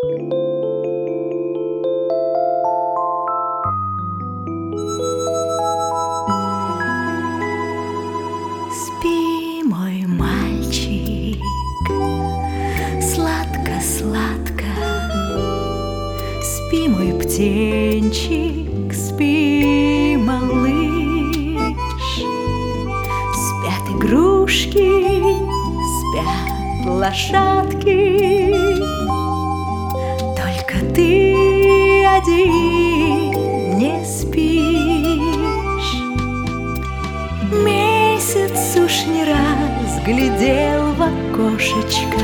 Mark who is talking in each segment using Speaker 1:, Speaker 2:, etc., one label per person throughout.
Speaker 1: Спи, мой мальчик, сладко-сладко. Спи, мой птенчик, спи, малыш. Спят игрушки, спят лошадки, только ты один не спишь. Месяц уж не раз глядел в окошечко.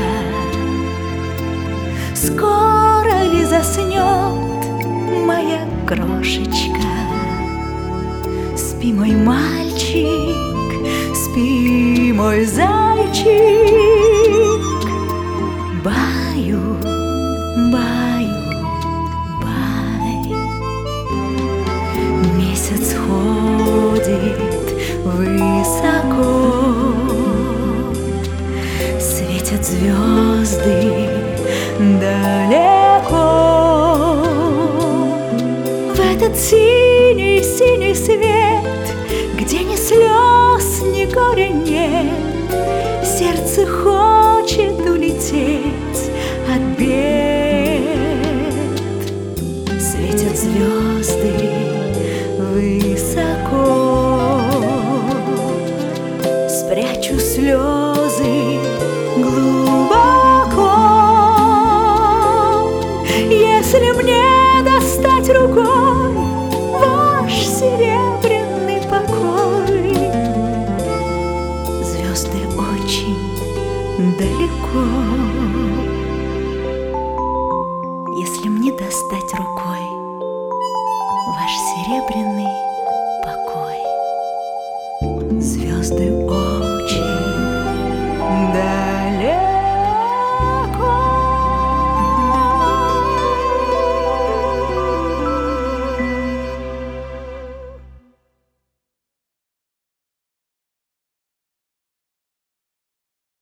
Speaker 1: Скоро ли заснет моя крошечка? Спи, мой мальчик, спи, мой зайчик. Баю, баю, бай. Месяц ходит высоко, светят звезды далеко. В этот синий-синий свет, где ни слез, ни горя нет, сердце хочет улететь от бед. Светят звезды высоко, спрячу слезы глубоко. Если мне достать рукой ваш серебряный покой, звезды очень далеко. Если мне достать рукой ваш серебряный